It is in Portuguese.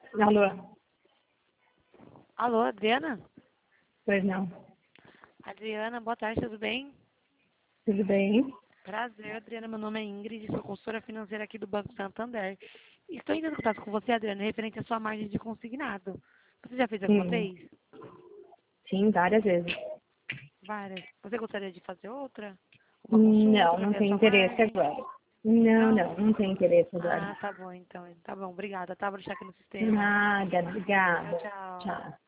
Alô? Alô, Adriana? Pois não. Adriana, boa tarde, tudo bem? Tudo bem? Prazer, Adriana, meu nome é Ingrid, sou consultora financeira aqui do Banco Santander. Estou entrando em contato com você, Adriana, referente à sua margem de consignado. Você já fez alguma Sim. vez? Sim, várias vezes. Várias. Você gostaria de fazer outra? Uma consulta Não, para não ver a tem sua interesse margem? agora. Não, Não? não, não tem interesse agora. Ah, tá bom então. Tá bom, obrigada. Tá, vou deixar aqui no sistema. Nada, Tchau, obrigada. tchau. Tchau.